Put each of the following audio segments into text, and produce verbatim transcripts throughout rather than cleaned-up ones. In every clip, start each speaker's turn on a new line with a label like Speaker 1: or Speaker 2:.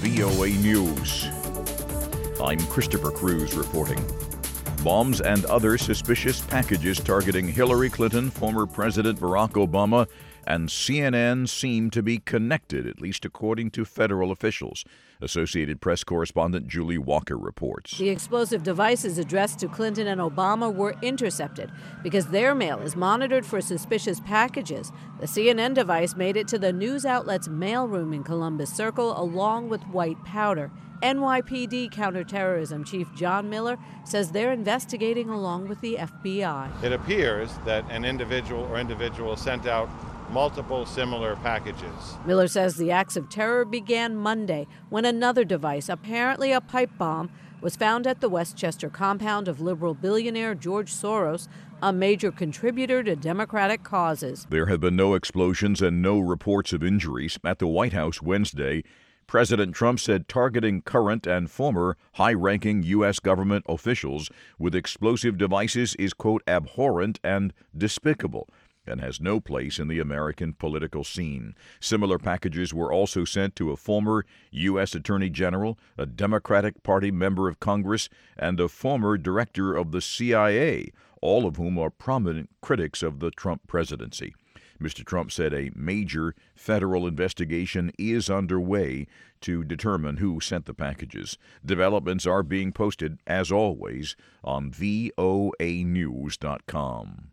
Speaker 1: V O A News. I'm Christopher Cruz reporting. Bombs and other suspicious packages targeting Hillary Clinton, former President Barack Obama, and C N N seem to be connected, at least according to federal officials. Associated Press correspondent Julie Walker reports.
Speaker 2: The explosive devices addressed to Clinton and Obama were intercepted because their mail is monitored for suspicious packages. The C N N device made it to the news outlet's mailroom in Columbus Circle along with white powder. N Y P D counterterrorism chief John Miller says they're investigating along with the F B I.
Speaker 3: It appears that an individual or individuals sent out multiple similar packages.
Speaker 2: Miller says the acts of terror began Monday when another device, apparently a pipe bomb, was found at the Westchester compound of liberal billionaire George Soros, a major contributor to Democratic causes.
Speaker 1: There have been no explosions and no reports of injuries. At the White House Wednesday, President Trump said targeting current and former high-ranking U S government officials with explosive devices is, quote, abhorrent and despicable, and has no place in the American political scene. Similar packages were also sent to a former U S Attorney General, a Democratic Party member of Congress, and a former director of the C I A, all of whom are prominent critics of the Trump presidency. Mister Trump said a major federal investigation is underway to determine who sent the packages. Developments are being posted, as always, on V O A news dot com.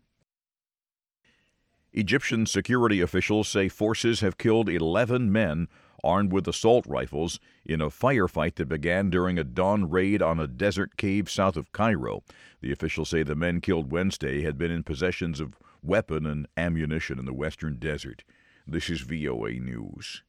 Speaker 1: Egyptian security officials say forces have killed eleven men armed with assault rifles in a firefight that began during a dawn raid on a desert cave south of Cairo. The officials say the men killed Wednesday had been in possession of weapon and ammunition in the western desert. This is V O A News.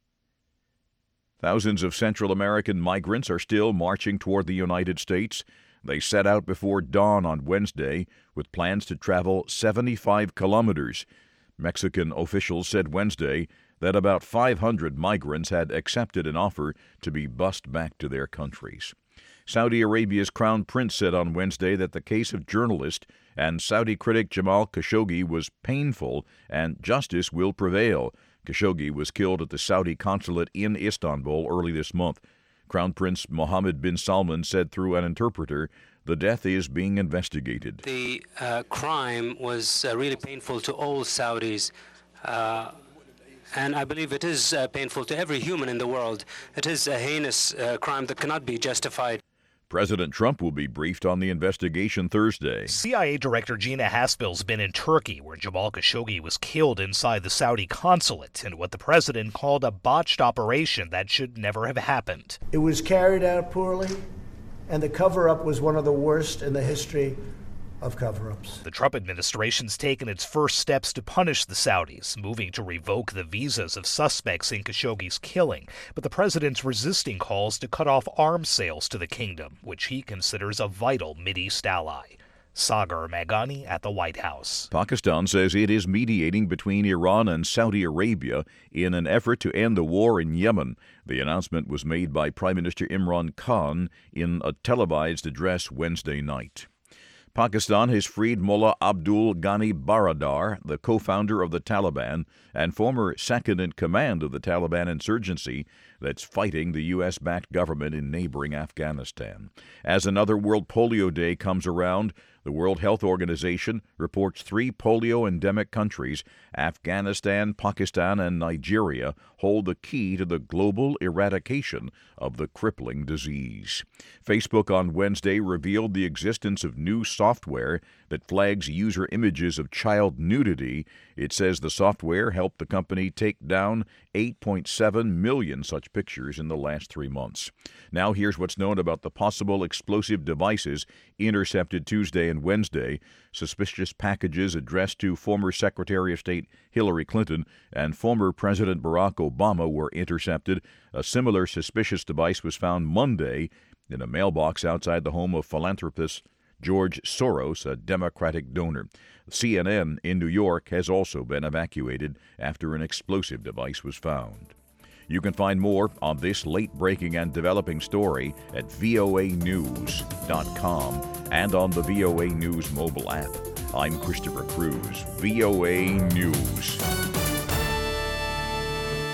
Speaker 1: Thousands of Central American migrants are still marching toward the United States. They set out before dawn on Wednesday with plans to travel seventy-five kilometers. Mexican officials said Wednesday that about five hundred migrants had accepted an offer to be bused back to their countries. Saudi Arabia's Crown Prince said on Wednesday that the case of journalist and Saudi critic Jamal Khashoggi was painful and justice will prevail. Khashoggi was killed at the Saudi consulate in Istanbul early this month. Crown Prince Mohammed bin Salman said through an interpreter the death is being investigated.
Speaker 4: The uh, crime was uh, really painful to all Saudis, uh, and I believe it is uh, painful to every human in the world. It is a heinous uh, crime that cannot be justified.
Speaker 1: President Trump will be briefed on the investigation Thursday.
Speaker 5: C I A Director Gina Haspel's been in Turkey, where Jamal Khashoggi was killed inside the Saudi consulate in what the president called a botched operation that should never have happened.
Speaker 6: It was carried out poorly, and the cover-up was one of the worst in the history of cover-ups.
Speaker 5: The Trump administration's taken its first steps to punish the Saudis, moving to revoke the visas of suspects in Khashoggi's killing. But the president's resisting calls to cut off arms sales to the kingdom, which he considers a vital Mideast ally. Sagar Meghani at the White House.
Speaker 1: Pakistan says it is mediating between Iran and Saudi Arabia in an effort to end the war in Yemen. The announcement was made by Prime Minister Imran Khan in a televised address Wednesday night. Pakistan has freed Mullah Abdul Ghani Baradar, the co-founder of the Taliban and former second-in-command of the Taliban insurgency that's fighting the U S-backed government in neighboring Afghanistan. As another World Polio Day comes around, the World Health Organization reports three polio-endemic countries, Afghanistan, Pakistan, and Nigeria, hold the key to the global eradication of the crippling disease. Facebook on Wednesday revealed the existence of new software that flags user images of child nudity. It says the software helped the company take down eight point seven million such pictures in the last three months. Now here's what's known about the possible explosive devices intercepted Tuesday and Wednesday. Suspicious packages addressed to former Secretary of State Hillary Clinton and former President Barack Obama were intercepted. A similar suspicious device was found Monday in a mailbox outside the home of philanthropist George Soros, a Democratic donor. C N N in New York has also been evacuated after an explosive device was found. You can find more on this late-breaking and developing story at V O A news dot com and on the V O A News mobile app. I'm Christopher Cruz, V O A News.